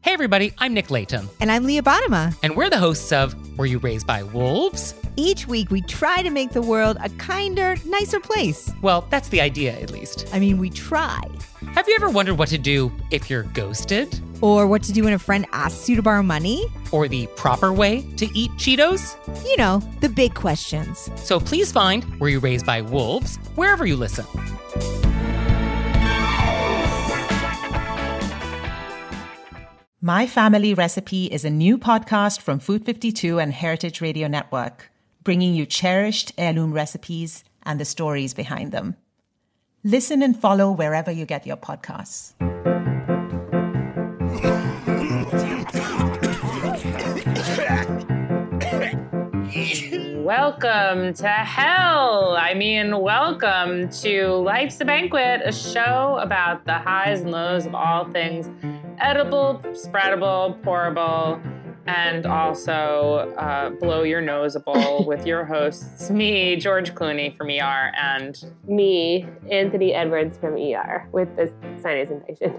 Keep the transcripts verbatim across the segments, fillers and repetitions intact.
Hey everybody, I'm Nick Layton. And I'm Leah Bottima. And we're the hosts of Were You Raised by Wolves? Each week we try to make the world a kinder, nicer place. Well, that's the idea, at least. I mean, we try. Have you ever wondered what to do if you're ghosted? Or what to do when a friend asks you to borrow money? Or the proper way to eat Cheetos? You know, the big questions. So please find Were You Raised by Wolves wherever you listen. My Family Recipe is a new podcast from Food fifty-two and Heritage Radio Network, bringing you cherished heirloom recipes and the stories behind them. Listen and follow wherever you get your podcasts. Welcome to hell. I mean, welcome to Life's a Banquet, a show about the highs and lows of all things edible, spreadable, pourable, and also uh, blow your noseable with your hosts, me, George Clooney from E R, and me, Anthony Edwards from E R, with this sinus infection.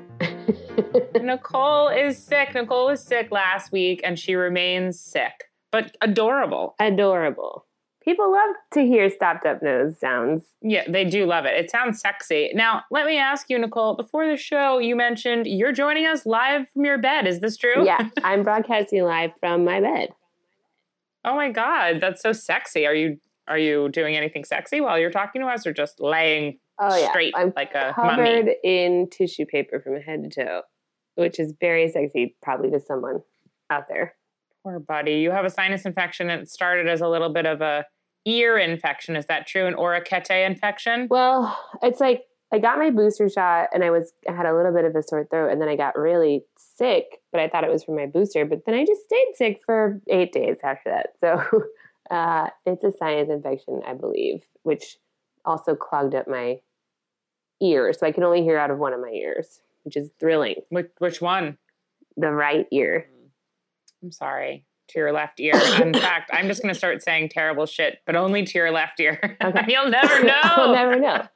Nicole is sick. Nicole was sick last week, and she remains sick, but adorable. Adorable. People love to hear stopped up nose sounds. Yeah, they do love it. It sounds sexy. Now, let me ask you, Nicole, before the show, you mentioned you're joining us live from your bed. Is this true? Yeah, I'm broadcasting live from my bed. Oh my God, that's so sexy. Are you are you doing anything sexy while you're talking to us, or just laying oh, yeah. straight I'm like a covered mummy? in tissue paper from head to toe, which is very sexy probably to someone out there. Poor buddy. You have a sinus infection, and it started as a little bit of a ear infection. Is that true? An Oracete infection? Well, it's like I got my booster shot and I was I had a little bit of a sore throat, and then I got really sick, but I thought it was from my booster. But then I just stayed sick for eight days after that. So uh, it's a sinus infection, I believe, which also clogged up my ear. So I can only hear out of one of my ears, which is thrilling. Which, which one? The right ear. I'm sorry. To your left ear. In fact, I'm just going to start saying terrible shit, but only to your left ear. Okay. You'll never know. I'll never know.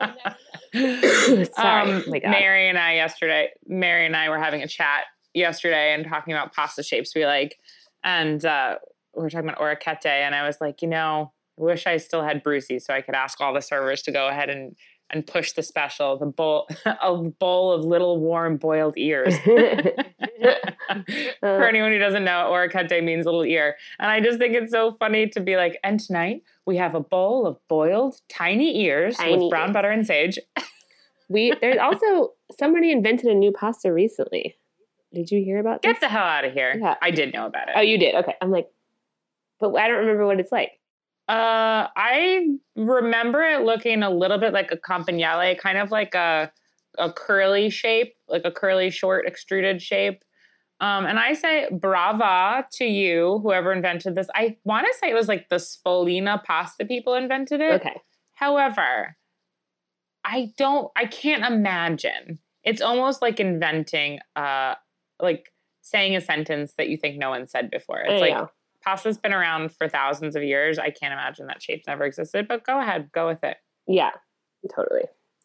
Sorry. Um, oh my God. Mary and I yesterday, Mary and I were having a chat yesterday and talking about pasta shapes we like. And uh, we were talking about Oracete. And I was like, you know, I wish I still had Brucey so I could ask all the servers to go ahead and and push the special, the bowl, a bowl of little warm boiled ears. For anyone who doesn't know, Oracete means little ear. And I just think it's so funny to be like, and tonight we have a bowl of boiled tiny ears Tiny with brown ears. butter and sage. we There's also, somebody invented a new pasta recently. Did you hear about this? Get the hell out of here. Yeah. I did know about it. Oh, you did? Okay. I'm like, but I don't remember what it's like. Uh, I remember it looking a little bit like a campanile, kind of like a a curly shape, like a curly short extruded shape. Um, and I say brava to you, whoever invented this. I want to say it was like the Spolina pasta people invented it. Okay. However, I don't, I can't imagine. It's almost like inventing, uh, like saying a sentence that you think no one said before. It's I like, know. pasta's been around for thousands of years. I can't imagine that shape's never existed, but go ahead, go with it. Yeah, totally.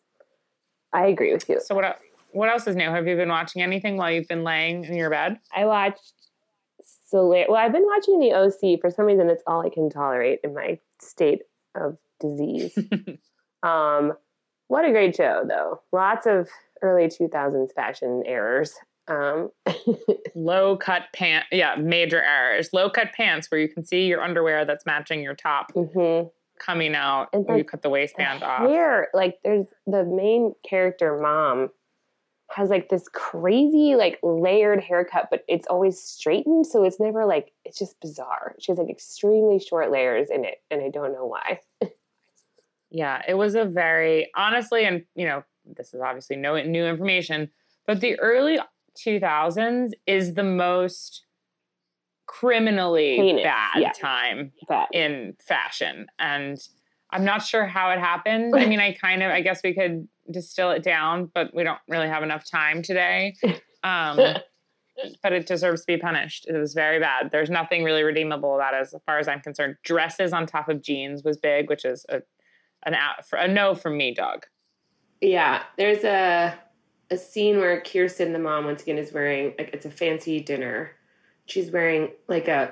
I agree with you. So what else, what else is new? Have you been watching anything while you've been laying in your bed? I watched Solar. Well, I've been watching the O C. For some reason, it's all I can tolerate in my state of disease. um, what a great show, though. Lots of early two thousands fashion errors. Um, Low cut pant. Yeah, major errors. Low cut pants where you can see your underwear that's matching your top mm-hmm. coming out. And Where you like, cut the waistband off. Hair, like there's the main character mom has like this crazy like layered haircut, but it's always straightened, so it's never like, it's just bizarre. She has like extremely short layers in it, and I don't know why. Yeah, it was a very, honestly, and you know, this is obviously no new information, but the early two thousands is the most criminally Heinous, bad yeah. time Bad. in fashion. And I'm not sure how it happened. I mean, I kind of, I guess we could distill it down, but we don't really have enough time today. Um, but it deserves to be punished. It was very bad. There's nothing really redeemable about it as far as I'm concerned. Dresses on top of jeans was big, which is a, an out, for a no from me, dog. Yeah, there's a a scene where Kirsten, the mom, once again is wearing, like, it's a fancy dinner. She's wearing like a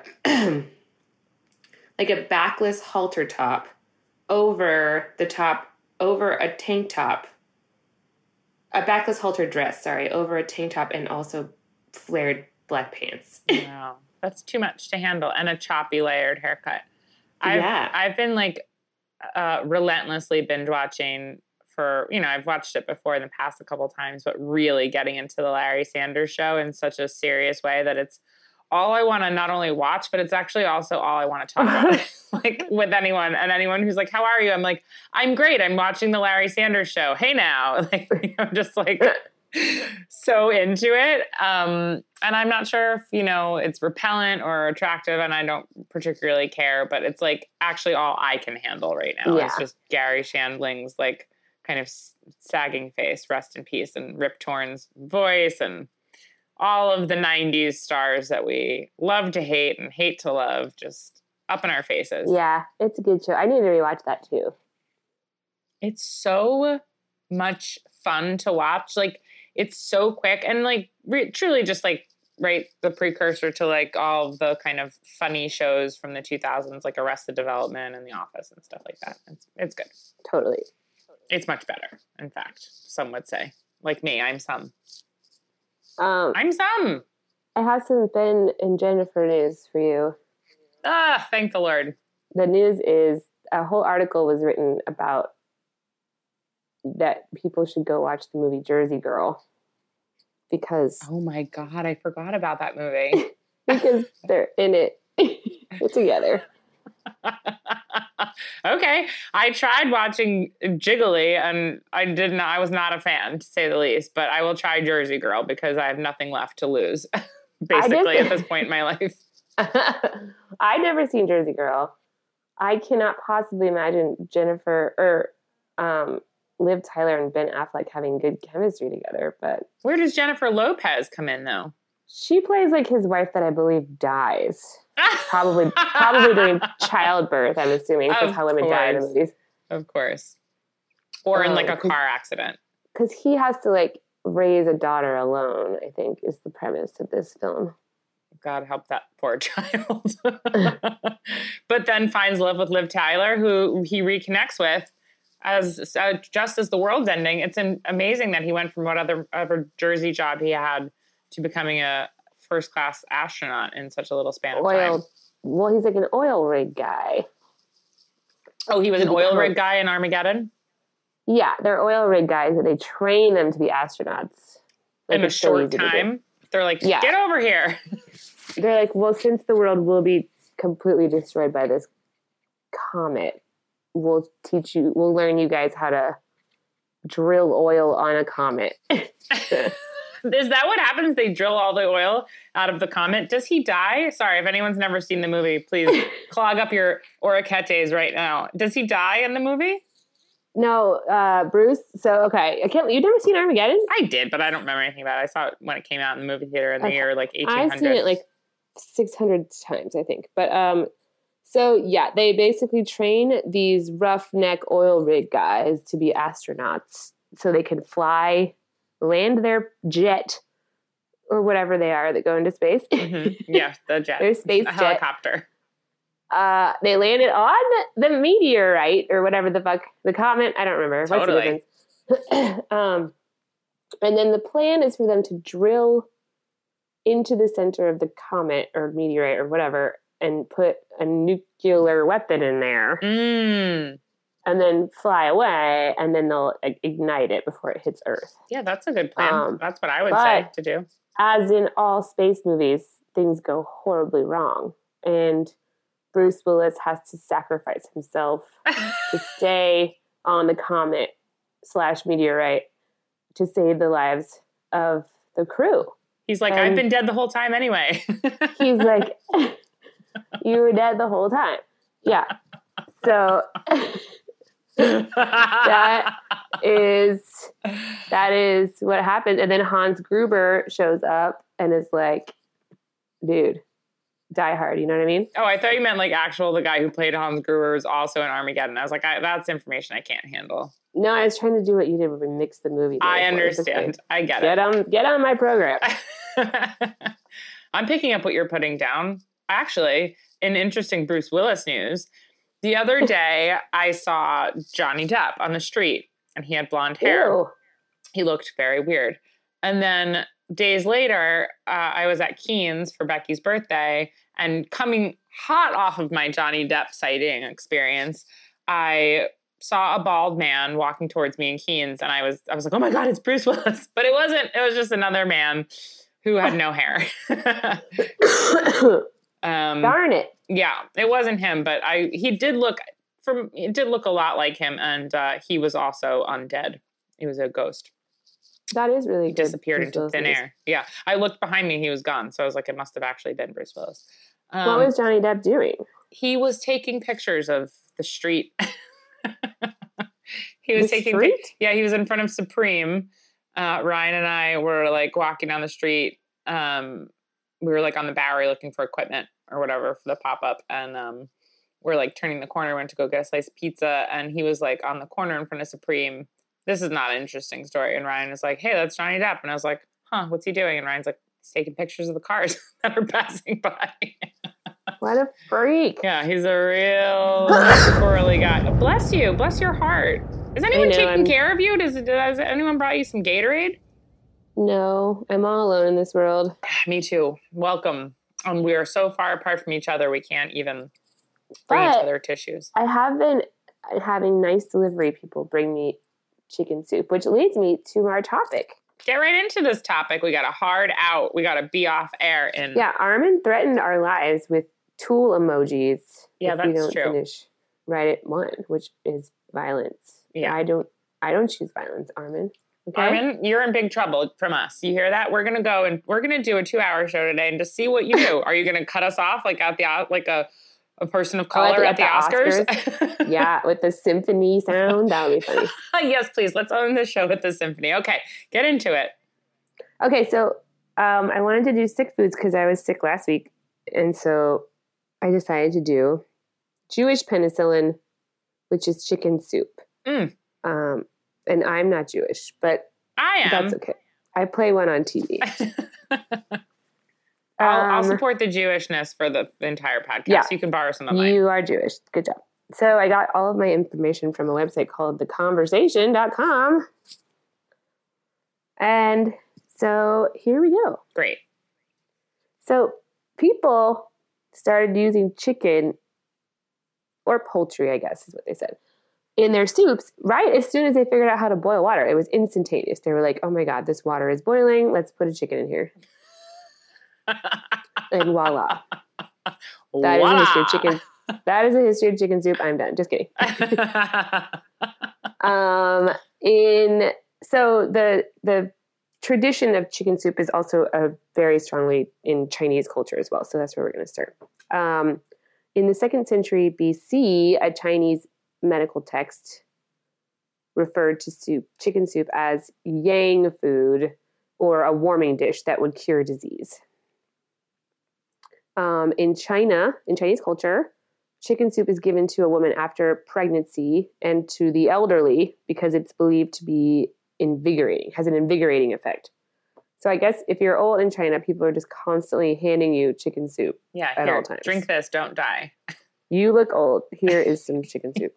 like a backless halter top over the top, over a tank top, a backless halter dress, sorry, over a tank top, and also flared black pants. Wow, that's too much to handle, and a choppy layered haircut. I've, Yeah. I've been like uh, relentlessly binge watching for, you know, I've watched it before in the past a couple times, but really getting into the Larry Sanders Show in such a serious way that it's all I want to not only watch, but it's actually also all I want to talk about, like with anyone and anyone who's like, how are you? I'm like, I'm great. I'm watching the Larry Sanders Show. Hey now, like, you know, just like so into it. Um, and I'm not sure if, you know, it's repellent or attractive, and I don't particularly care, but it's like actually all I can handle right now. Yeah. It's just Gary Shandling's like kind of sagging face, rest in peace, and Rip Torn's voice, and all of the nineties stars that we love to hate and hate to love, just up in our faces. Yeah, it's a good show. I need to rewatch that too. It's so much fun to watch. Like, it's so quick and like re- truly just like, right, the precursor to like all of the kind of funny shows from the two thousands, like Arrested Development and The Office and stuff like that. It's, it's good. Totally. It's much better, in fact, some would say. Like me, I'm some. Um, I'm some. I have some Ben and Jennifer news for you. Ah, thank the Lord. The news is a whole article was written about that people should go watch the movie Jersey Girl because Oh my God, I forgot about that movie. because they're in it together. Okay. I tried watching Jiggly and I did not, I was not a fan, to say the least, but I will try Jersey Girl because I have nothing left to lose, basically, at this point in my life. I've never seen Jersey Girl. I cannot possibly imagine Jennifer or um, Liv Tyler and Ben Affleck having good chemistry together, but Where does Jennifer Lopez come in, though? she plays like his wife that I believe dies. Probably probably during childbirth, I'm assuming. That's Of how women die in the course. movies. Of course. Or in like a Um, 'cause- car accident. Because he has to like raise a daughter alone, I think, is the premise of this film. God help that poor child. But then finds love with Liv Tyler, who he reconnects with as uh, just as the world's ending. It's an, amazing that he went from whatever other Jersey job he had to becoming a first-class astronaut in such a little span of Oil. time. Well, he's like an oil rig guy. Oh, he was an He oil become- rig guy in Armageddon? Yeah, they're oil rig guys and they train them to be astronauts. Like, In a it's so short easy to do. time? They're like, Yeah. get over here. They're like, well, since the world will be completely destroyed by this comet, we'll teach you, we'll learn you guys how to drill oil on a comet. Is that what happens? They drill all the oil out of the comet. Does he die? Sorry, if anyone's never seen the movie, please clog up your oriquetes right now. Does he die in the movie? No, uh, Bruce. So, okay. I can't, you've never seen Armageddon? I did, but I don't remember anything about it. I saw it when it came out in the movie theater in the Okay. year like eighteen hundred. I've seen it like six hundred times, I think. But um, so yeah, they basically train these roughneck oil rig guys to be astronauts so they can fly, land their jet or whatever they are that go into space. Mhm. Yeah, the jet. Their space a jet. helicopter. Uh, they landed on the meteorite or whatever the fuck, the comet. I don't remember. Totally. What's the difference? um, and then the plan is for them to drill into the center of the comet or meteorite or whatever and put a nuclear weapon in there Mm. and then fly away and then they'll like, ignite it before it hits Earth. Yeah, that's a good plan. Um, that's what I would but- say to do. As in all space movies, things go horribly wrong. And Bruce Willis has to sacrifice himself to stay on the comet slash meteorite to save the lives of the crew. He's like, and- I've been dead the whole time anyway. He's like, you were dead the whole time. Yeah. So that is that is what happens. And then Hans Gruber shows up and is like, dude, die hard. You know what I mean? Oh, I thought you meant like actual the guy who played Hans Gruber was also in Armageddon. I was like, I, that's information I can't handle. No, I was trying to do what you did when we mixed the movie. I understand. I get get it. on, get on my program. I'm picking up what you're putting down. Actually, in interesting Bruce Willis news, the other day I saw Johnny Depp on the street and he had blonde hair. Ew. He looked very weird. And then days later, uh, I was at Keen's for Becky's birthday, and coming hot off of my Johnny Depp sighting experience, I saw a bald man walking towards me in Keen's, and I was I was like, oh my God, it's Bruce Willis. But it wasn't. It was just another man who had no hair. um, Darn it. Yeah, it wasn't him, but I he did look from it did look a lot like him, and uh, he was also undead. He was a ghost. That is really He good. disappeared Bruce into Willis thin news. air. Yeah, I looked behind me, he was gone. So I was like, it must have actually been Bruce Willis. Um, What was Johnny Depp doing? he was taking pictures of the street. he was The taking street? pic- yeah, he was in front of Supreme. Uh, Ryan and I were like walking down the street. Um, we were like on the Bowery looking for equipment or whatever for the pop-up, and um, we're like turning the corner, went to go get a slice of pizza, and he was like on the corner in front of Supreme. This is not an interesting story. And Ryan was like, hey, that's Johnny Depp. And I was like, huh, what's he doing? And Ryan's like, he's taking pictures of the cars that are passing by. What a freak. Yeah, he's a real squirrely guy. Bless you. Bless your heart. Is anyone know, taking I'm- care of you? Does, does anyone brought you some Gatorade? No, I'm all alone in this world. Me too. Welcome. Um, we are so far apart from each other, we can't even bring each But- other tissues. I have been having nice delivery people bring me chicken soup, which leads me to our topic. Get right into this topic. We got a hard out. We got to be off air. In Yeah, Armin threatened our lives with tool emojis Yeah, if we that's don't true. finish right at one, which is violence. Yeah. I don't I don't choose violence, Armin. Okay? Armin, you're in big trouble from us. You hear that? We're gonna go and we're gonna do a two-hour show today and just see what you do. Are you gonna cut us off like at the like a a person of Oh, at color the- at the, at the Oscars? Yeah, with the symphony sound, that would be funny. Yes, please. Let's own the show with the symphony. Okay, get into it. Okay, so um, I wanted to do sick foods because I was sick last week. And so I decided to do Jewish penicillin, which is chicken soup. Mm. Um, and I'm not Jewish, but I am. that's okay. I play one on T V. I'll, I'll Um, support the Jewishness for the, the entire podcast. Yeah. You can borrow some of mine. You are Jewish. Good job. So I got all of my information from a website called the conversation dot com. And so here we go. Great. So people started using chicken or poultry, I guess is what they said, in their soups right as soon as they figured out how to boil water. It was instantaneous. They were like, oh my God, this water is boiling. Let's put a chicken in here. And voila. That is a history of chicken. That is a history of chicken soup. I'm done. Just kidding. um, in so the the tradition of chicken soup is also a very strongly in Chinese culture as well. So that's where we're going to start. Um, in the second century B C, a Chinese medical text referred to soup, chicken soup, as yang food or a warming dish that would cure disease. Um, in China, in Chinese culture, chicken soup is given to a woman after pregnancy and to the elderly because it's believed to be invigorating, has an invigorating effect. So I guess if you're old in China, people are just constantly handing you chicken soup. Yeah, at here, all times. drink this, don't die. You look old. Here is some chicken soup.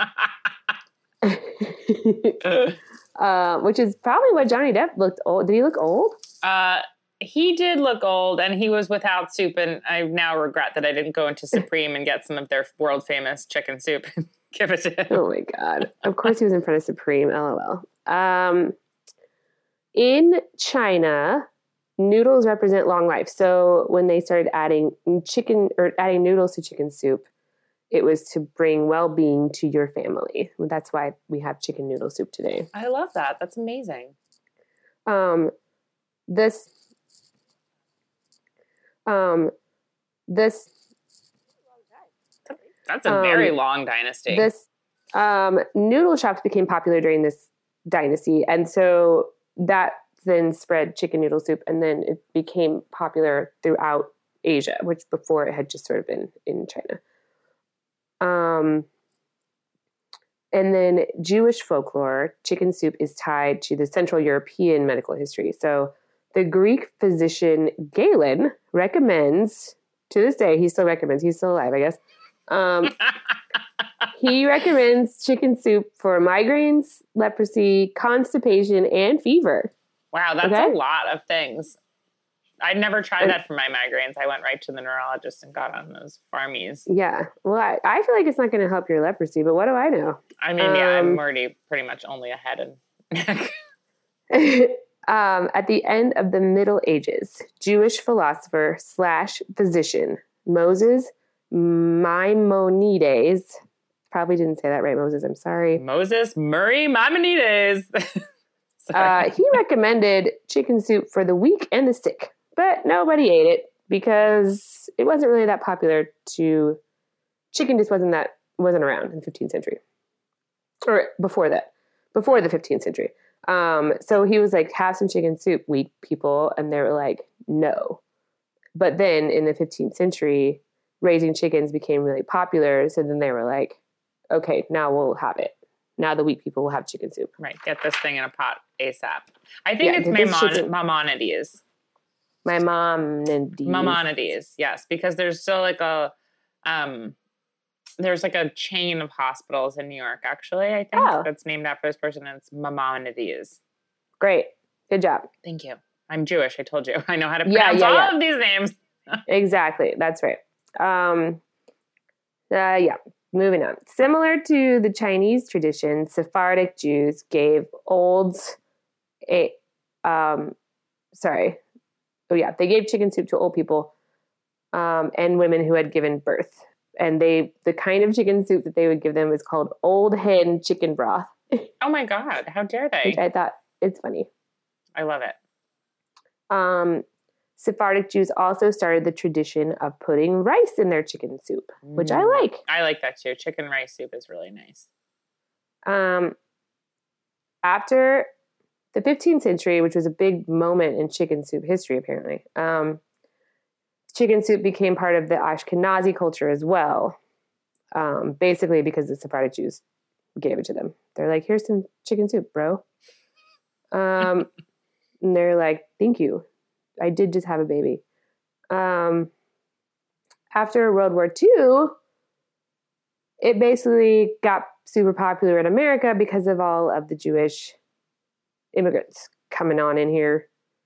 uh, which is probably what Johnny Depp looked old. Did he look old? Uh, he did look old, and he was without soup, and I now regret that I didn't go into Supreme and get some of their world-famous chicken soup and give it to him. Oh my God. Of course he was in front of Supreme, LOL. Um, in China, noodles represent long life. So when they started adding chicken or adding noodles to chicken soup, it was to bring well-being to your family. That's why we have chicken noodle soup today. I love that. That's amazing. Um, this, um, this, That's a Um, very long dynasty. This um, noodle shops became popular during this dynasty, and so that then spread chicken noodle soup, and then it became popular throughout Asia, which before it had just sort of been in China. Um, And then Jewish folklore, chicken soup is tied to the Central European medical history. So the Greek physician Galen recommends, to this day, he still recommends, he's still alive, I guess. Um, he recommends chicken soup for migraines, leprosy, constipation, and fever. Wow, that's Okay? a lot of things. I'd never tried that for my migraines. I went right to the neurologist and got on those Farmies. Yeah. Well, I, I feel like it's not going to help your leprosy, but what do I know? I mean, yeah, I'm Um, already pretty much only a head and neck. um, at the end of the Middle Ages, Jewish philosopher slash physician Moses Maimonides, probably didn't say that right, Moses, I'm sorry. Moses Murray Maimonides. Uh, he recommended chicken soup for the weak and the sick, but nobody ate it because it wasn't really that popular to, chicken just wasn't that, wasn't around in the fifteenth century. Or before that, before the fifteenth century. Um, so he was like, have some chicken soup, weak people. And they were like, no. But then in the fifteenth century, raising chickens became really popular. So then they were like, okay, now we'll have it. Now the weak people will have chicken soup. Right, get this thing in a pot ASAP. I think Yeah, it's get this Maimon- chicken- Maimonides. My mom and Dee. Maimonides, yes, because there's still like a, um, there's like a chain of hospitals in New York, actually, I think, Oh. that's named after this person, and it's Maimonides. Great. Good job. Thank you. I'm Jewish, I told you. I know how to Yeah, pronounce yeah, all yeah. of these names. Exactly. That's right. Um, uh, yeah. Moving on. Similar to the Chinese tradition, Sephardic Jews gave old, a, um, sorry. Oh yeah, they gave chicken soup to old people um, and women who had given birth. And they, the kind of chicken soup that they would give them was called old hen chicken broth, Oh my God, how dare which they? I thought it's funny. I love it. Um, Sephardic Jews also started the tradition of putting rice in their chicken soup, which I Mm. like. I like that too. Chicken rice soup is really nice. Um, after the fifteenth century, which was a big moment in chicken soup history, apparently, um, chicken soup became part of the Ashkenazi culture as well. Um, basically, because the Sephardic Jews gave it to them. They're like, "Here's some chicken soup, bro." Um, and they're like, "Thank you. I did just have a baby." Um, after World War Two, it basically got super popular in America because of all of the Jewish immigrants coming on in here.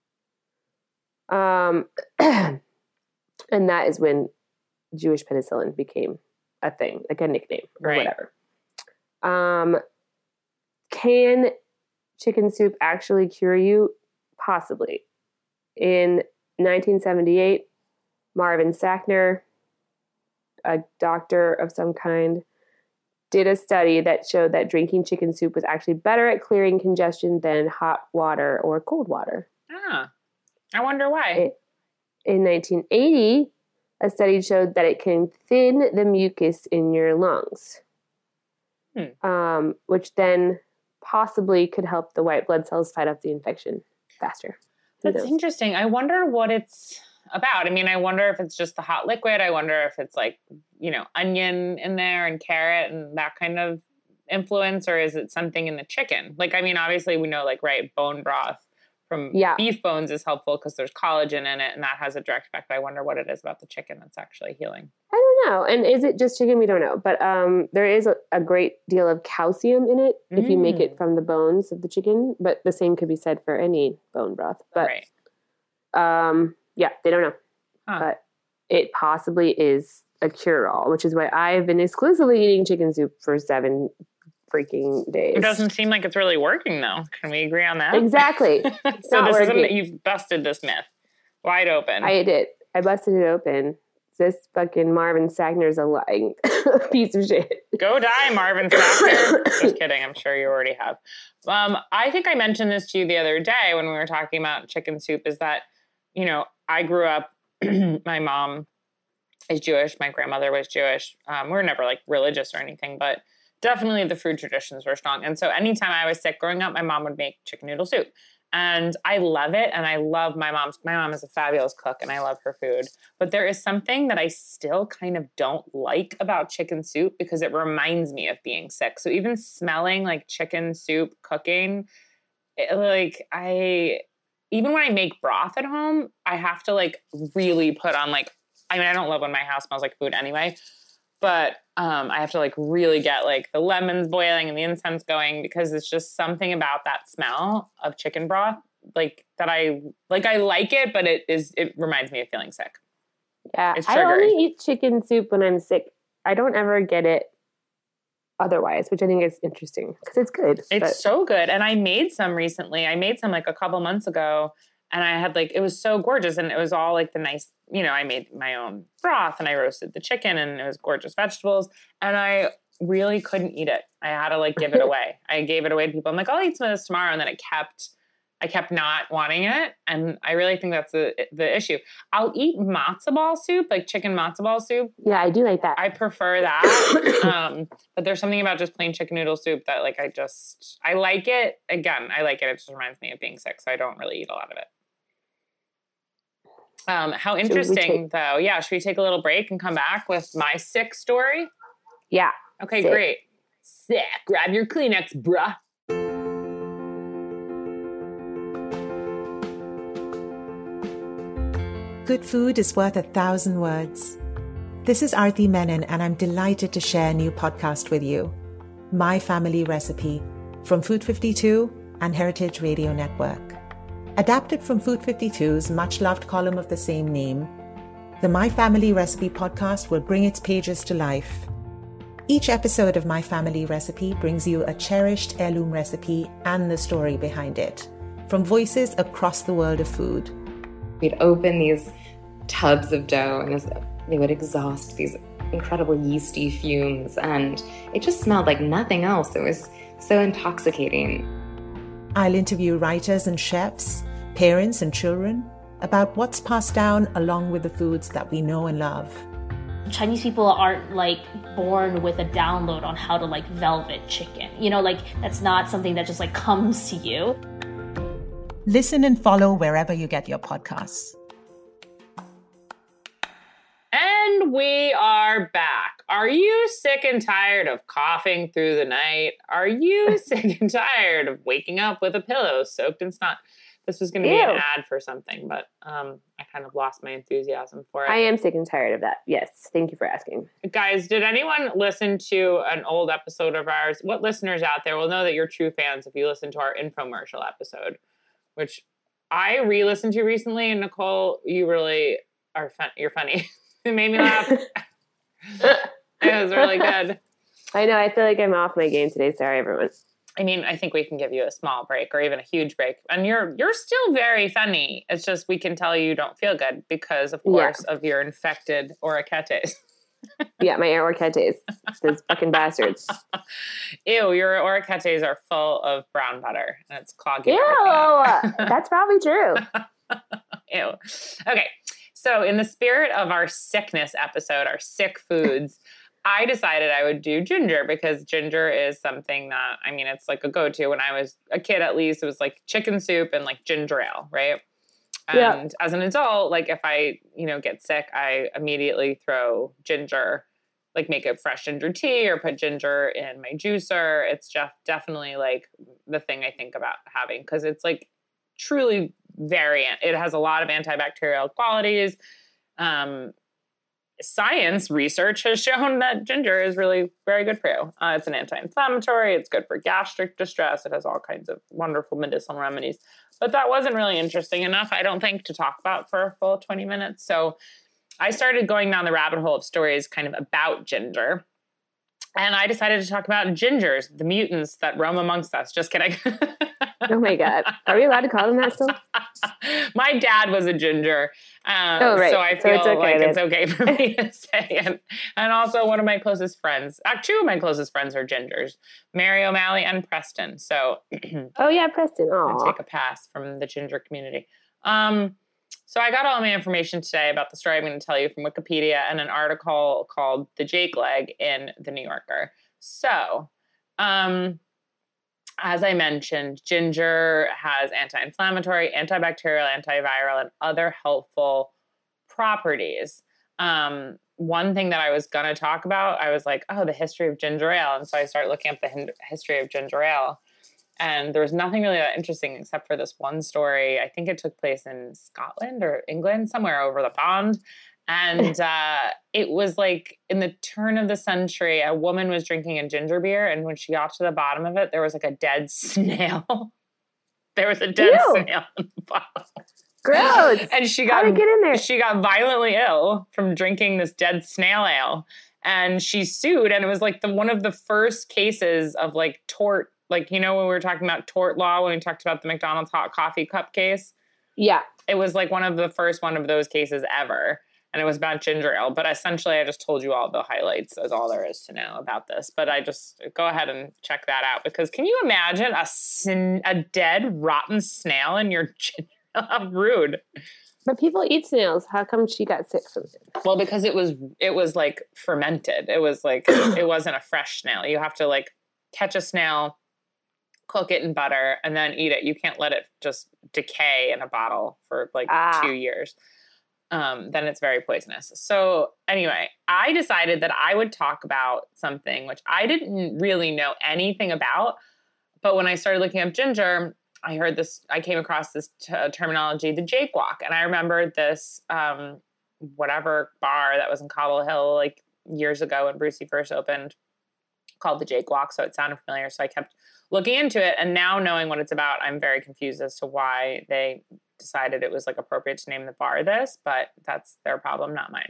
Um, and that is when Jewish penicillin became a thing, like a nickname or Right. whatever. Um, can chicken soup actually cure you? Possibly. In nineteen seventy-eight, Marvin Sackner, a doctor of some kind, did a study that showed that drinking chicken soup was actually better at clearing congestion than hot water or cold water. Ah, I wonder why. It- In nineteen eighty, a study showed that it can thin the mucus in your lungs, Hmm. um, which then possibly could help the white blood cells fight off the infection faster. Who That's knows? interesting. I wonder what it's about. I mean, I wonder if it's just the hot liquid. I wonder if it's like, you know, onion in there and carrot and that kind of influence, or is it something in the chicken? Like, I mean, obviously we know, like, right, bone broth from Yeah. beef bones is helpful because there's collagen in it and that has a direct effect. But I wonder what it is about the chicken that's actually healing. I don't know. And is it just chicken? We don't know. But um, there is a, a great deal of calcium in it if you make Mm. it from the bones of the chicken. But the same could be said for any bone broth. But right. um, yeah, they don't know. Huh. But it possibly is a cure-all, which is why I've been exclusively eating chicken soup for seven freaking days. It doesn't seem like it's really working, though. Can we agree on that? Exactly. so not this is a, working. you've busted this myth wide open. I did. I busted it open. This fucking Marvin Sackner's a lying piece of shit. Go die, Marvin Sackner. Just kidding. I'm sure you already have. Um, I think I mentioned this to you the other day when we were talking about chicken soup, is that, you know, I grew up, my mom is Jewish. My grandmother was Jewish. Um, we were never like religious or anything, but definitely the food traditions were strong. And so anytime I was sick growing up, my mom would make chicken noodle soup. And I love it. And I love my mom's, my mom is a fabulous cook and I love her food. But there is something that I still kind of don't like about chicken soup because it reminds me of being sick. So even smelling like chicken soup cooking, it, like I, even when I make broth at home, I have to like really put on like, I mean, I don't love when my house smells like food anyway, but um, I have to like really get like the lemons boiling and the incense going because it's just something about that smell of chicken broth, like that I like. I like it, but it is it reminds me of feeling sick. Yeah, it's I only eat chicken soup when I'm sick. I don't ever get it otherwise, which I think is interesting because it's good. It's but. so good, and I made some recently. I made some like a couple months ago. And I had like, it was so gorgeous. And it was all like the nice, you know, I made my own broth and I roasted the chicken and it was gorgeous vegetables. And I really couldn't eat it. I had to like give it away. I gave it away to people. I'm like, I'll eat some of this tomorrow. And then it kept, I kept not wanting it. And I really think that's the the issue. I'll eat matzo ball soup, like chicken matzo ball soup. Yeah, I do like that. I prefer that. um, but there's something about just plain chicken noodle soup that like, I just, I like it. Again, I like it. It just reminds me of being sick. So I don't really eat a lot of it. Um, how interesting, take- though. Yeah, should we take a little break and come back with my sick story? Yeah. Okay, sick. great. Sick. Grab your Kleenex, bruh. Good food is worth a thousand words. This is Aarti Menon, and I'm delighted to share a new podcast with you, My Family Recipe, from Food fifty-two and Heritage Radio Network. Adapted from Food fifty-two's much-loved column of the same name, the My Family Recipe podcast will bring its pages to life. Each episode of My Family Recipe brings you a cherished heirloom recipe and the story behind it, from voices across the world of food. We'd open these tubs of dough and this, they would exhaust these incredible yeasty fumes, and it just smelled like nothing else. It was so intoxicating. I'll interview writers and chefs, parents and children about what's passed down along with the foods that we know and love. Chinese people aren't like born with a download on how to like velvet chicken. You know, like that's not something that just like comes to you. Listen and follow wherever you get your podcasts. And we are back. Are you sick and tired of coughing through the night? Are you sick and tired of waking up with a pillow soaked in snot? This was going to be an ad for something, but um, I kind of lost my enthusiasm for it. I am sick and tired of that. Yes. Thank you for asking. Guys, did anyone listen to an old episode of ours? What listeners out there will know that you're true fans if you listen to our infomercial episode, which I re-listened to recently. And Nicole, you really are fun. You're funny. It made me laugh. It was really good. I know. I feel like I'm off my game today. Sorry, everyone. I mean, I think we can give you a small break or even a huge break. And you're you're still very funny. It's just we can tell you don't feel good because, of course, yeah. of your infected orochetes. Yeah, my orochetes. Those fucking bastards. Ew, your orochetes are full of brown butter. And it's clogging. Ew, that's probably true. Ew. Okay. So in the spirit of our sickness episode, our sick foods, I decided I would do ginger because ginger is something that, I mean, it's like a go-to. When I was a kid, at least, it was like chicken soup and like ginger ale, right? And yeah. As an adult, like if I, you know, get sick, I immediately throw ginger, like make a fresh ginger tea or put ginger in my juicer. It's just definitely like the thing I think about having because it's like truly very, it has a lot of antibacterial qualities. Um, Science research has shown that ginger is really very good for you. Uh, it's an anti-inflammatory. It's good for gastric distress. It has all kinds of wonderful medicinal remedies. But that wasn't really interesting enough, I don't think, to talk about for a full twenty minutes. So I started going down the rabbit hole of stories kind of about ginger. And I decided to talk about gingers, the mutants that roam amongst us. Just kidding. Oh my God. Are we allowed to call them that still? My dad was a ginger. Um, oh, right. So I feel so it's okay, like then. it's okay for me to say. And, and also one of my closest friends, uh, two of my closest friends are gingers, Mary O'Malley and Preston. So oh yeah, Preston. I'll take a pass from the ginger community. Um, so I got all my information today about the story I'm going to tell you from Wikipedia and an article called The Jake Leg in The New Yorker. So, um, as I mentioned, ginger has anti-inflammatory, antibacterial, antiviral, and other helpful properties. Um, one thing that I was going to talk about, I was like, oh, the history of ginger ale. And so I started looking up the hin- history of ginger ale. And there was nothing really that interesting except for this one story. I think it took place in Scotland or England, somewhere over the pond. And uh, it was like in the turn of the century, a woman was drinking a ginger beer. And when she got to the bottom of it, there was like a dead snail. There was a dead Ew. snail in the bottom. Gross. And she got, How'd it get in there? she got violently ill from drinking this dead snail ale. And she sued. And it was like the one of the first cases of like tort. Like, you know, when we were talking about tort law, when we talked about the McDonald's hot coffee cup case. Yeah. It was like one of the first one of those cases ever. And it was about ginger ale. But essentially, I just told you all the highlights is all there is to know about this. But I just go ahead and check that out. Because can you imagine a sin, a dead, rotten snail in your ginger ale? Rude. But people eat snails. How come she got sick from it? Well, because it was, it was like fermented. It was like, it wasn't a fresh snail. You have to like catch a snail, cook it in butter, and then eat it. You can't let it just decay in a bottle for like Ah. two years. Um, then it's very poisonous. So anyway, I decided that I would talk about something which I didn't really know anything about. But when I started looking up ginger, I heard this, I came across this t- terminology, the Jake Walk. And I remembered this, um, whatever bar that was in Cobble Hill, like years ago when Brucey first opened, called the Jake Walk. So it sounded familiar. So I kept looking into it. And now knowing what it's about, I'm very confused as to why they decided it was like appropriate to name the bar this, but that's their problem, not mine.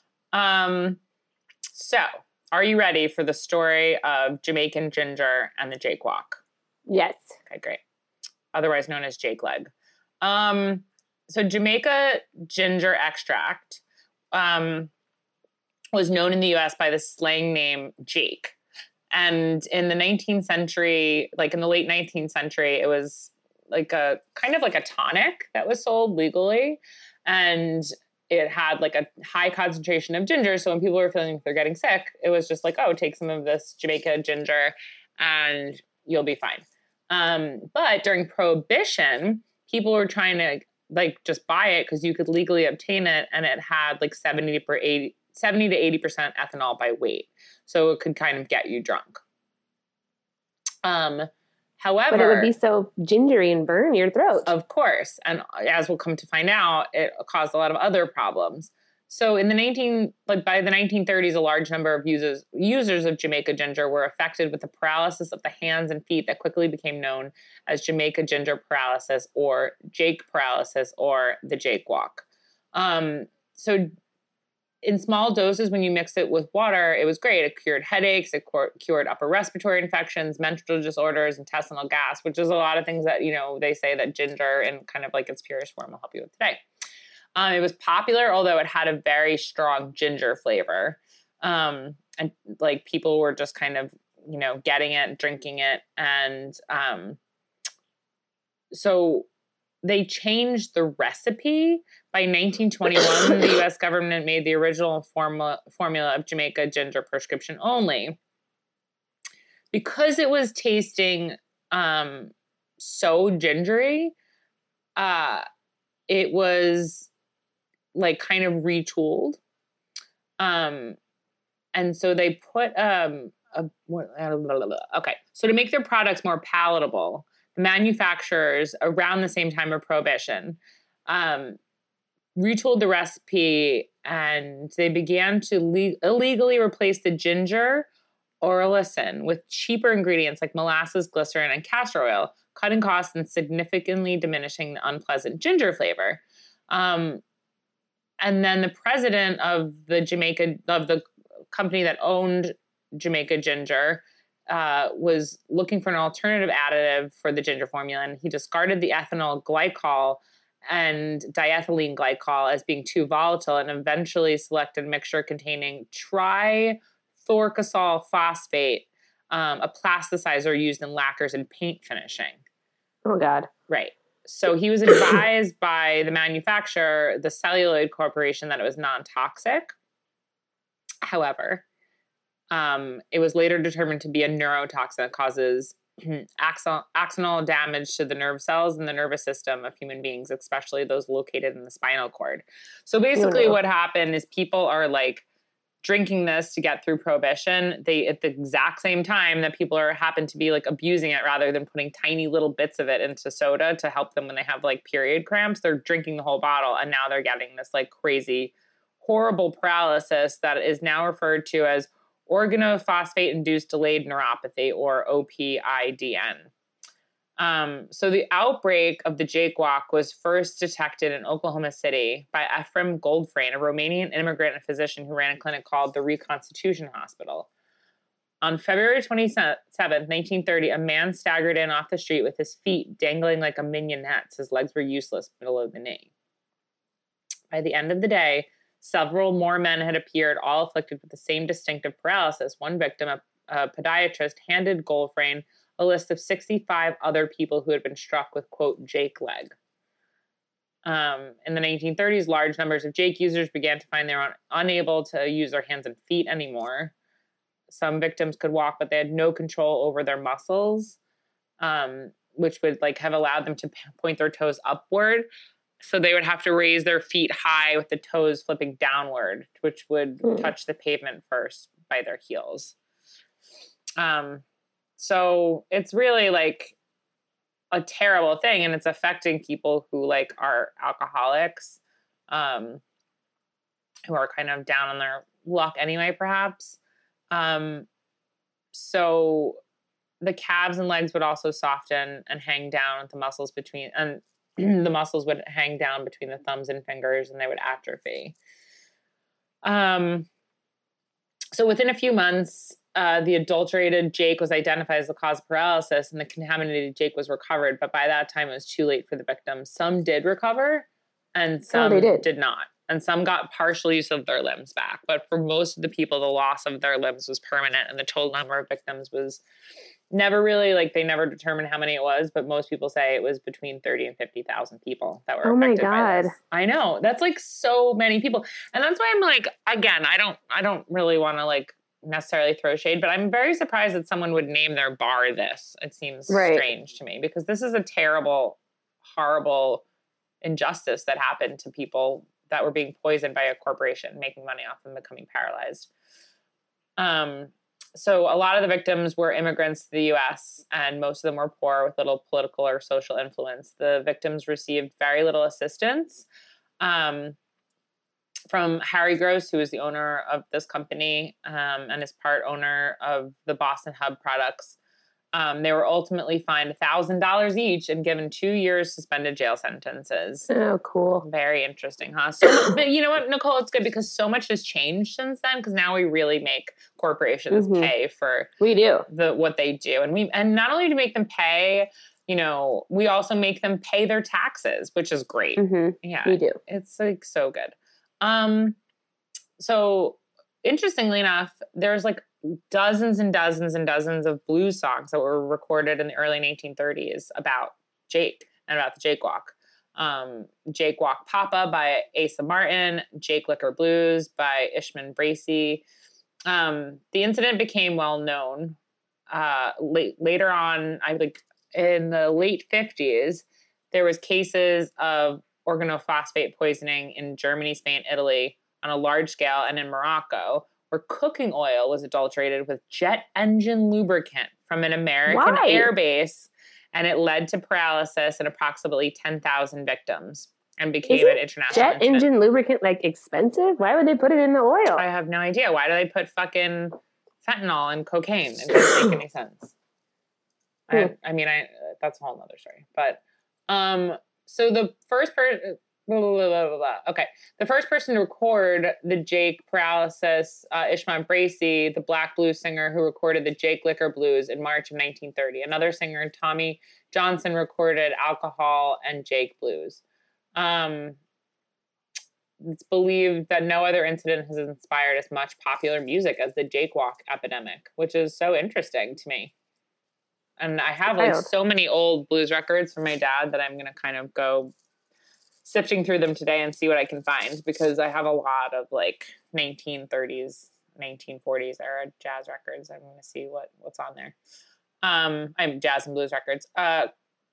Um, so are you ready for the story of Jamaican ginger and the Jake Walk? Yes. Okay, great. Otherwise known as Jake Leg. Um, so Jamaica ginger extract um, was known in the U S by the slang name Jake. And in the nineteenth century, like in the late nineteenth century, it was like a kind of like a tonic that was sold legally. And it had like a high concentration of ginger. So when people were feeling like they're getting sick, it was just like, oh, take some of this Jamaica ginger and you'll be fine. Um, but during Prohibition, people were trying to like just buy it because you could legally obtain it. And it had like seventy per eighty, seventy to eighty percent ethanol by weight. So it could kind of get you drunk. Um, However, but it would be so gingery and burn your throat. Of course. And as we'll come to find out, it caused a lot of other problems. So in the nineteen, like by the nineteen thirties, a large number of users users of Jamaica ginger were affected with the paralysis of the hands and feet that quickly became known as Jamaica ginger paralysis or Jake paralysis or the Jake Walk. Um, so in small doses, when you mix it with water, it was great. It cured headaches, it cured upper respiratory infections, menstrual disorders, intestinal gas, which is a lot of things that, you know, they say that ginger in kind of like its purest form will help you with today. Um, it was popular, although it had a very strong ginger flavor. Um, and like people were just kind of, you know, getting it, drinking it. And um, so they changed the recipe. By nineteen twenty-one, the U S government made the original formula, formula of Jamaica ginger prescription only. Because it was tasting um, so gingery, uh, it was like kind of retooled. Um, and so they put, um, a, okay. So to make their products more palatable, the manufacturers around the same time of Prohibition, um, retooled the recipe and they began to le- illegally replace the ginger or allicin with cheaper ingredients like molasses, glycerin, and castor oil, cutting costs and significantly diminishing the unpleasant ginger flavor. Um, and then the president of the Jamaica, of the company that owned Jamaica Ginger, uh, was looking for an alternative additive for the ginger formula, and he discarded the ethanol glycol and diethylene glycol as being too volatile and eventually selected a mixture containing trithorkosol phosphate, um, a plasticizer used in lacquers and paint finishing. Oh, God. Right. So he was advised by the manufacturer, the Celluloid Corporation, that it was non-toxic. However, um, it was later determined to be a neurotoxin that causes axon, axonal damage to the nerve cells and the nervous system of human beings, especially those located in the spinal cord. So basically, Oh, no. what happened is people are like drinking this to get through prohibition. They, at the exact same time that people are happen to be like abusing it rather than putting tiny little bits of it into soda to help them when they have like period cramps, they're drinking the whole bottle. And now they're getting this like crazy, horrible paralysis that is now referred to as organophosphate-induced delayed neuropathy, or O P I D N. Um, so the outbreak of the Jake Walk was first detected in Oklahoma City by Ephraim Goldfrain, a Romanian immigrant and physician who ran a clinic called the Reconstitution Hospital. On February twenty-seventh, nineteen thirty, a man staggered in off the street with his feet dangling like a mignonette. His legs were useless below the knee. By the end of the day, several more men had appeared, all afflicted with the same distinctive paralysis. One victim, a, a podiatrist, handed Goldfrain a list of sixty-five other people who had been struck with, quote, Jake leg. Um, in the nineteen thirties, large numbers of Jake users began to find they were un- unable to use their hands and feet anymore. Some victims could walk, but they had no control over their muscles, um, which would like have allowed them to p- point their toes upward. So they would have to raise their feet high with the toes flipping downward, which would mm. touch the pavement first by their heels. Um, So it's really like a terrible thing, and it's affecting people who like are alcoholics, um, who are kind of down on their luck anyway, perhaps. Um, so the calves and legs would also soften and hang down with the muscles between, and the muscles would hang down between the thumbs and fingers, and they would atrophy. Um, so within a few months, Uh, the adulterated Jake was identified as the cause of paralysis, and the contaminated Jake was recovered. But by that time, it was too late for the victims. Some did recover, and some oh, did. did not. And some got partial use of their limbs back. But for most of the people, the loss of their limbs was permanent, and the total number of victims was never really, like, they never determined how many it was. But most people say it was between thirty and fifty thousand people that were oh affected my God. by this. I know. That's, like, so many people. And that's why I'm, like, again, I don't, I don't really want to, like, necessarily throw shade, but I'm very surprised that someone would name their bar this. It seems right. strange to me, because this is a terrible, horrible injustice that happened to people that were being poisoned by a corporation, making money off them, becoming paralyzed. Um, so a lot of the victims were immigrants to the U S, and most of them were poor with little political or social influence. The victims received very little assistance. Um, from Harry Gross, who is the owner of this company um, and is part owner of the Boston Hub products. Um, they were ultimately fined one thousand dollars each and given two years suspended jail sentences. Oh, cool. Very interesting, huh? So, but you know what, Nicole? It's good because so much has changed since then, because now we really make corporations mm-hmm. pay for we do the what they do. And we and not only do we make them pay, you know, we also make them pay their taxes, which is great. Mm-hmm. Yeah, we do. It's like so good. Um, so interestingly enough, there's like dozens and dozens and dozens of blues songs that were recorded in the early nineteen thirties about Jake and about the Jake Walk. Um, Jake Walk Papa by Asa Martin, Jake Licker Blues by Ishmael Bracey. Um, the incident became well known. Uh, late, later on, I think in the late fifties, there was cases of organophosphate poisoning in Germany, Spain, Italy on a large scale, and in Morocco, where cooking oil was adulterated with jet engine lubricant from an American Why? air base, and it led to paralysis and approximately ten thousand victims and became Isn't an international jet incident. engine lubricant like expensive? Why would they put it in the oil? I have no idea. Why do they put fucking fentanyl and cocaine? It doesn't make any sense. Hmm. I, I mean, I that's a whole other story. But um, so the first person, blah, blah, blah, blah, blah. Okay, the first person to record the Jake paralysis, uh, Ishmael Bracey, the black blues singer who recorded the Jake Licker Blues in March of nineteen thirty. Another singer, Tommy Johnson, recorded Alcohol and Jake Blues. Um, it's believed that no other incident has inspired as much popular music as the Jake Walk epidemic, which is so interesting to me. And I have like Wild. so many old blues records from my dad that I'm going to kind of go sifting through them today and see what I can find, because I have a lot of like nineteen thirties, nineteen forties era jazz records. I'm going to see what, what's on there. Um, I'm jazz and blues records. Uh,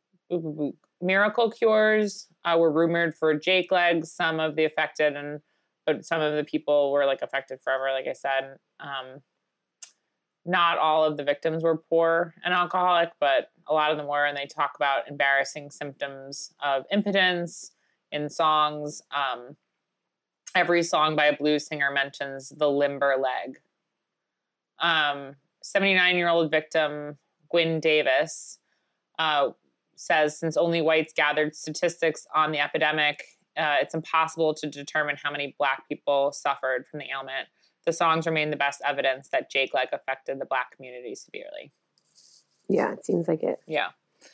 miracle cures uh, were rumored for Jake legs. Some of the affected and but some of the people were like affected forever. Like I said, um, not all of the victims were poor and alcoholic, but a lot of them were. And they talk about embarrassing symptoms of impotence in songs. Um, every song by a blues singer mentions the limber leg. Um, seventy-nine-year-old victim Gwyn Davis uh, says, since only whites gathered statistics on the epidemic, uh, it's impossible to determine how many Black people suffered from the ailment. The songs remain the best evidence that Jake leg affected the Black community severely. Yeah, it seems like it. Yeah.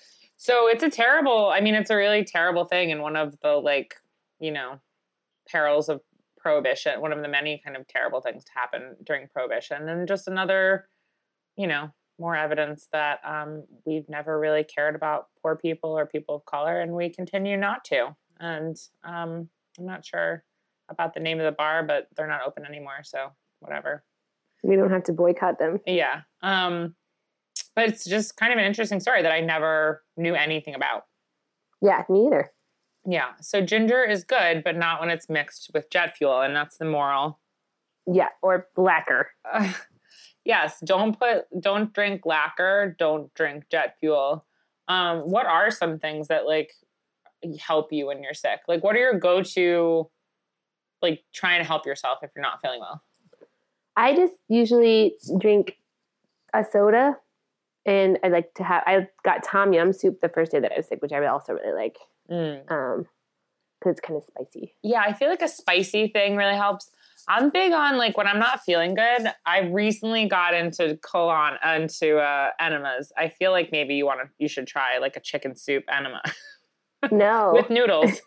So it's a terrible, I mean, it's a really terrible thing. And one of the, like, you know, perils of Prohibition, one of the many kind of terrible things to happen during Prohibition. And just another, you know, more evidence that um, we've never really cared about poor people or people of color, and we continue not to. And um, I'm not sure about the name of the bar, but they're not open anymore, so whatever. We don't have to boycott them. Yeah. Um, but it's just kind of an interesting story that I never knew anything about. Yeah, me either. Yeah. So ginger is good, but not when it's mixed with jet fuel, and that's the moral. Yeah, or lacquer. Uh, yes. Don't put, don't drink lacquer. Don't drink jet fuel. Um, what are some things that like help you when you're sick? Like, what are your go-to, like, trying to help yourself if you're not feeling well? I just usually drink a soda, and I like to have, I got Tom Yum soup the first day that I was sick, which I also really like. Mm. Um, cause it's kind of spicy. Yeah. I feel like a spicy thing really helps. I'm big on, like, when I'm not feeling good, I recently got into colon, into, uh, enemas. I feel like maybe you want to, you should try like a chicken soup enema. No. With noodles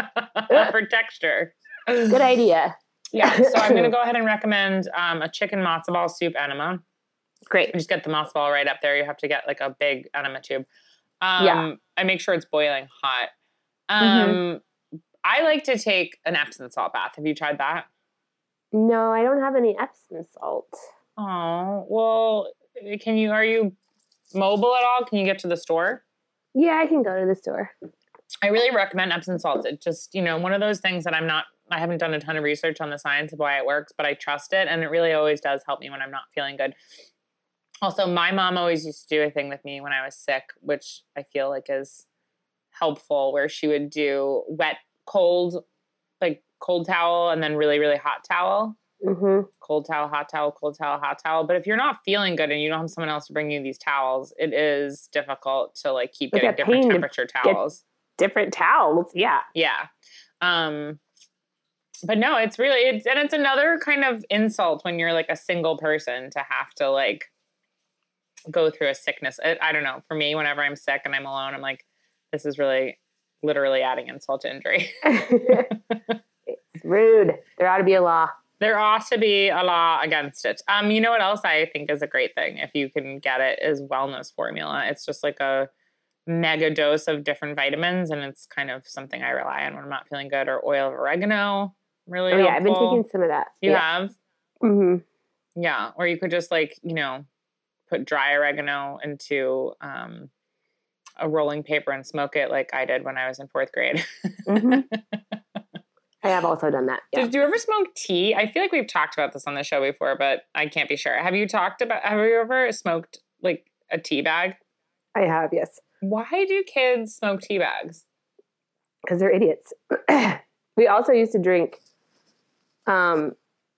for texture. Good idea. Yeah. So I'm going to go ahead and recommend, um, a chicken matzo ball soup enema. Great. You just get the matzo ball right up there. You have to get like a big enema tube. Um, yeah. I make sure it's boiling hot. Um, mm-hmm. I like to take an Epsom salt bath. Have you tried that? No, I don't have any Epsom salt. Oh, well, can you, are you mobile at all? Can you get to the store? Yeah, I can go to the store. I really recommend Epsom salts. It's just, you know, one of those things that I'm not, I haven't done a ton of research on the science of why it works, but I trust it. And it really always does help me when I'm not feeling good. Also, my mom always used to do a thing with me when I was sick, which I feel like is helpful, where she would do wet, cold, like cold towel, and then really, really hot towel. Mm-hmm. Cold towel, hot towel, cold towel, hot towel. But if you're not feeling good and you don't have someone else to bring you these towels, it is difficult to like keep It's getting different temperature towels. Different towels, yeah. Yeah. Um, but no, it's really, it's, and it's another kind of insult when you're like a single person to have to like go through a sickness. I, I don't know. For me, whenever I'm sick and I'm alone, I'm like, this is really literally adding insult to injury. It's rude. There ought to be a law. There ought to be a law against it. Um, you know what else I think is a great thing, if you can get it, is wellness formula. It's just like a mega dose of different vitamins, and it's kind of something I rely on when I'm not feeling good. Or oil of oregano. Really Oh, helpful. yeah, I've been taking some of that. You yeah. have? Mm-hmm. Yeah. Or you could just like, you know, put dry oregano into um, a rolling paper and smoke it like I did when I was in fourth grade. Mm-hmm. I have also done that. Yeah. Did you ever smoke tea? I feel like we've talked about this on the show before, but I can't be sure. Have you talked about, have you ever smoked like a tea bag? I have, yes. Why do kids smoke tea bags? Because they're idiots. We also used to drink um,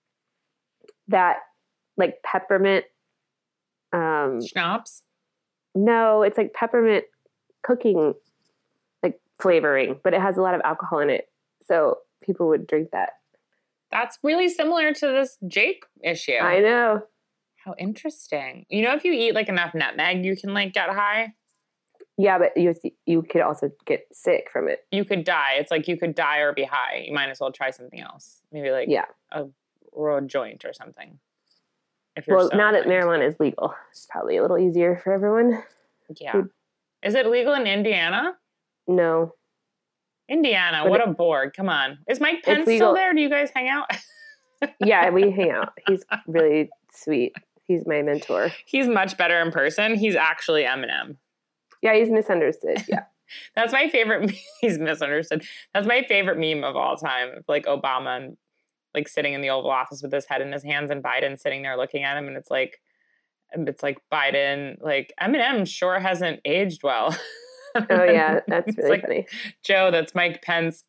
that like peppermint. Um, Schnapps? No, it's like peppermint cooking like flavoring, but it has a lot of alcohol in it. So people would drink that. That's really similar to this Jake issue. I know. How interesting. You know, if you eat like enough nutmeg, you can like get high. Yeah, but you you could also get sick from it. You could die. It's like you could die or be high. You might as well try something else. Maybe like yeah. a raw joint or something. If you're well, so now that inclined. marijuana is legal, it's probably a little easier for everyone. Yeah. Is it legal in Indiana? No. Indiana, But what it, a board. Come on. Is Mike Pence legal. still there? Do you guys hang out? Yeah, we hang out. He's really sweet. He's my mentor. He's much better in person. He's actually Eminem. Yeah, he's misunderstood. Yeah. That's my favorite. He's misunderstood. That's my favorite meme of all time. Like Obama and like sitting in the Oval Office with his head in his hands and Biden sitting there looking at him. And it's like, it's like Biden, like Eminem sure hasn't aged well. Oh yeah. That's really like, funny. Joe, that's Mike Pence.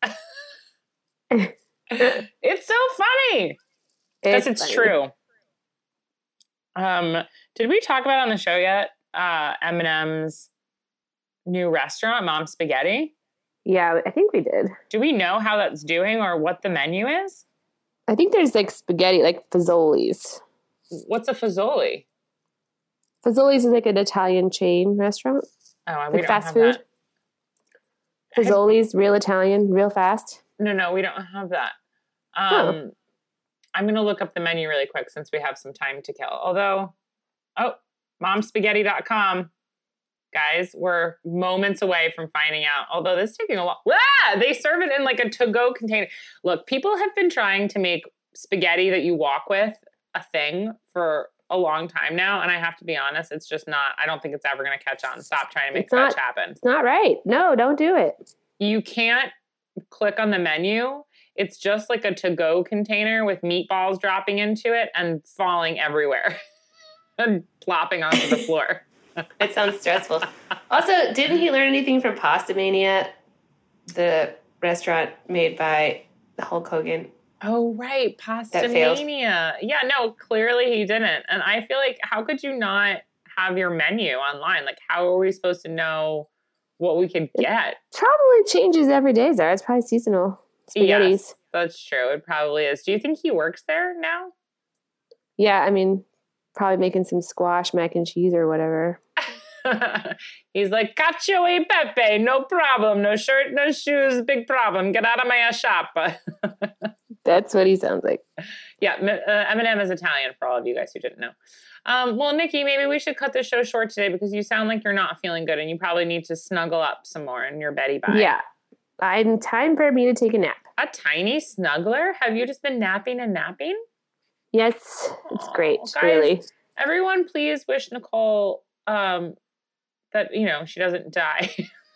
It's so funny. Because it's, it's true. Um, did we talk about on the show yet, uh, Eminem's new restaurant, Mom Spaghetti? Yeah, I think we did. Do we know how that's doing or what the menu is? I think there's like spaghetti, like Fazoli's. What's a Fazoli? Fazoli's is like an Italian chain restaurant. Oh, we like don't fast have food. That. Fazoli's, real Italian, real fast. No, no, we don't have that. Um, oh. I'm going to look up the menu really quick since we have some time to kill. Although, oh, mom spaghetti dot com. Guys, we're moments away from finding out. Although this is taking a while. Ah, they serve it in like a to-go container. Look, people have been trying to make spaghetti that you walk with a thing for a long time now. And I have to be honest, it's just not, I don't think it's ever going to catch on. Stop trying to make fetch happen. It's not right. No, don't do it. You can't click on the menu. It's just like a to-go container with meatballs dropping into it and falling everywhere and plopping onto the floor. It sounds stressful. Also, didn't he learn anything from Pasta Mania, the restaurant made by Hulk Hogan? Oh, right. Pasta Mania. Yeah, no, clearly he didn't. And I feel like, how could you not have your menu online? Like, how are we supposed to know what we could get? It probably changes every day, Zara. It's probably seasonal. Spaghettis. Yes, that's true. It probably is. Do you think he works there now? Yeah, I mean, probably making some squash, mac and cheese or whatever. He's like, cacio e pepe, no problem. No shirt, no shoes, big problem. Get out of my shop. That's what he sounds like. Yeah, uh, Eminem is Italian for all of you guys who didn't know. Um, well, Nikki, maybe we should cut the show short today because you sound like you're not feeling good and you probably need to snuggle up some more in your Betty Bye. Yeah. I'm time for me to take a nap. A tiny snuggler? Have you just been napping and napping? Yes, it's great, guys, really. Everyone, please wish Nicole um, that, you know, she doesn't die.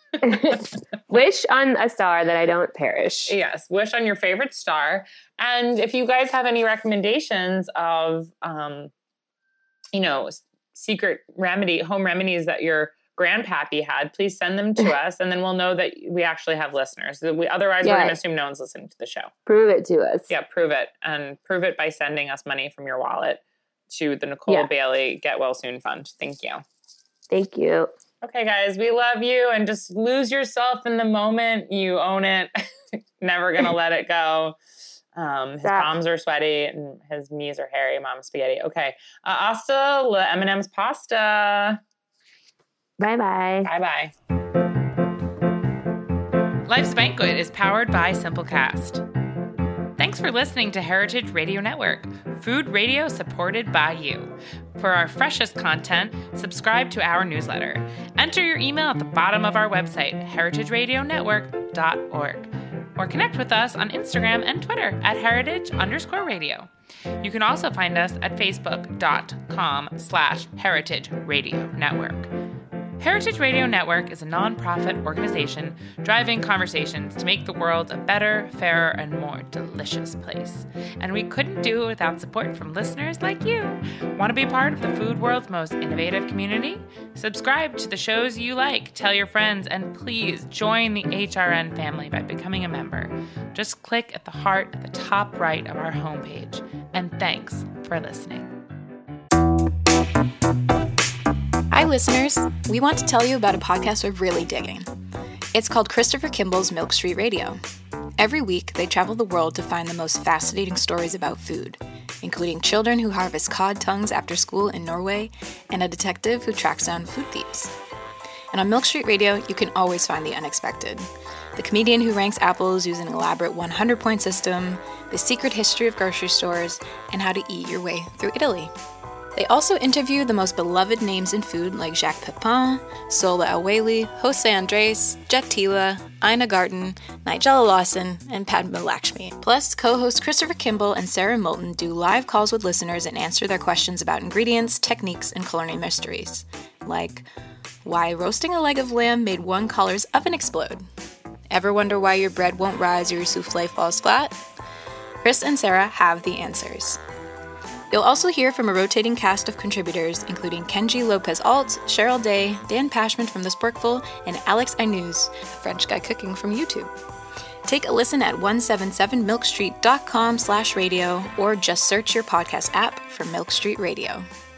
Wish on a star that I don't perish. Yes, wish on your favorite star. And if you guys have any recommendations of, um, you know, secret remedy, home remedies that your grandpappy had, please send them to us, and then we'll know that we actually have listeners. We, otherwise, yeah. we're going to assume no one's listening to the show. Prove it to us. Yeah, prove it. And prove it by sending us money from your wallet to the Nicole yeah. Bailey Get Well Soon Fund. Thank you. Thank you. Okay, guys, we love you, and just lose yourself in the moment. You own it. Never going to let it go. Um, his Stop. palms are sweaty, and his knees are hairy. Mom spaghetti. Okay. Uh, hasta la Eminem's pasta. Bye-bye. Bye-bye. Life's Banquet is powered by Simplecast. Thanks for listening to Heritage Radio Network, food radio supported by you. For our freshest content, subscribe to our newsletter. Enter your email at the bottom of our website, heritage radio network dot org. Or connect with us on Instagram and Twitter at heritage underscore radio. You can also find us at facebook.com slash heritage radio network. Heritage Radio Network is a nonprofit organization driving conversations to make the world a better, fairer, and more delicious place. And we couldn't do it without support from listeners like you. Want to be part of the food world's most innovative community? Subscribe to the shows you like, tell your friends, and please join the H R N family by becoming a member. Just click at the heart at the top right of our homepage. And thanks for listening. Hi, listeners. We want to tell you about a podcast we're really digging. It's called Christopher Kimball's Milk Street Radio. Every week, they travel the world to find the most fascinating stories about food, including children who harvest cod tongues after school in Norway and a detective who tracks down food thieves. And on Milk Street Radio, you can always find the unexpected. The comedian who ranks apples using an elaborate one hundred point system, the secret history of grocery stores, and how to eat your way through Italy. They also interview the most beloved names in food like Jacques Pepin, Sola El-Waylly, Jose Andres, Jet Tila, Ina Garten, Nigella Lawson, and Padma Lakshmi. Plus, co-hosts Christopher Kimball and Sarah Moulton do live calls with listeners and answer their questions about ingredients, techniques, and culinary mysteries. Like, why roasting a leg of lamb made one caller's oven explode? Ever wonder why your bread won't rise or your souffle falls flat? Chris and Sarah have the answers. You'll also hear from a rotating cast of contributors, including Kenji Lopez-Alt, Cheryl Day, Dan Pashman from The Sporkful, and Alex Aynouz, a French guy cooking from YouTube. Take a listen at one seventy-seven milk street dot com slash radio or just search your podcast app for Milk Street Radio.